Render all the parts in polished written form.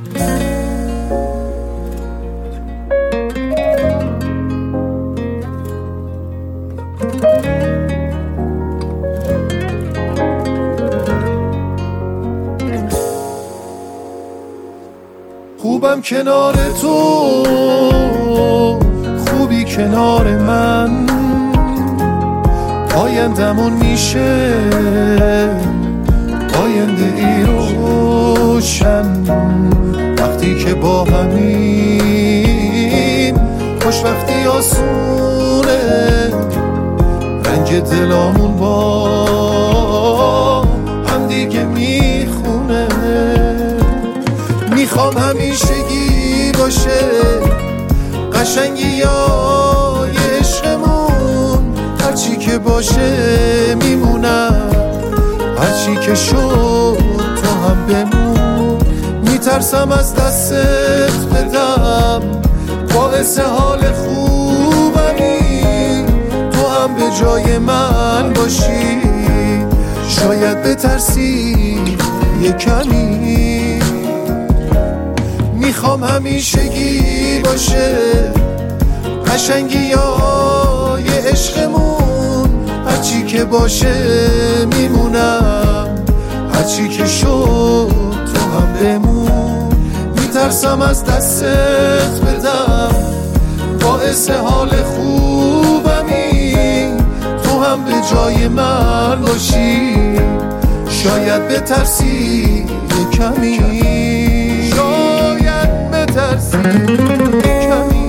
خوبم کنار تو، خوبی کنار من، آیندمون میشه آینده ای روشن. وقتی که با همیم خوشبختی آسونه، رنج دلامون با هم دیگه میخونه. میخوام همیشگی باشه قشنگی یای عشقمون، هرچی که باشه میمونم، هرچی که شد تو هم بمون. میترسم از دستت بدم، باعث حال خوبمی، تو هم به جای من باشی، شاید بترسی یه کمی. میخوام همیشگی باشه قشنگی یای عشقمون، هرچی که باشه میمونم، هرچی که شد تو هم بمون. میترسم از دستت بدم، باعث حال خوبمی، تو هم به جای من باشی، شاید بترسی یه کمی، شاید بترسی یه کمی.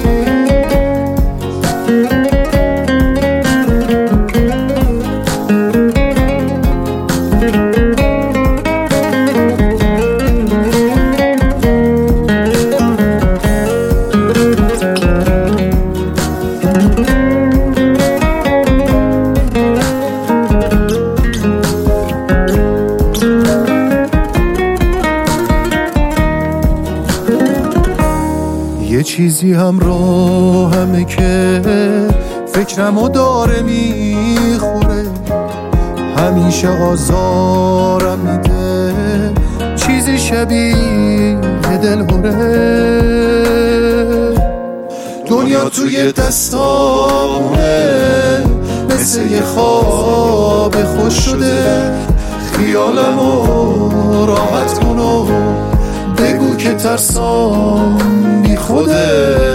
یه چیزی همراهمه که فکرمو داره میخوره، همیشه آزارم میده، چیزی شبیه دلهوره. دنیا توی دستامونه، مثل یه خواب خوش شده، خیالمو راحت کن و بگو که ترسام بی خوده.